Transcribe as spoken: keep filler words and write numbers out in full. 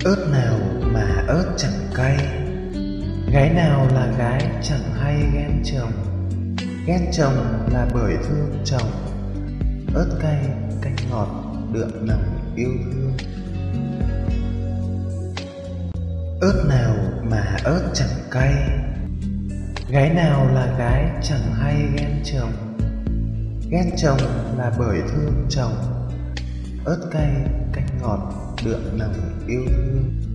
Ớt nào mà ớt chẳng cay, gái nào là gái chẳng hay ghen chồng. Ghen chồng là bởi thương chồng, ớt cay canh ngọt đượm nồng yêu thương. Ớt nào mà ớt chẳng cay, gái nào là gái chẳng hay ghen chồng. Ghen chồng là bởi thương chồng, ớt cay canh ngọt đượm nồng yêu thương.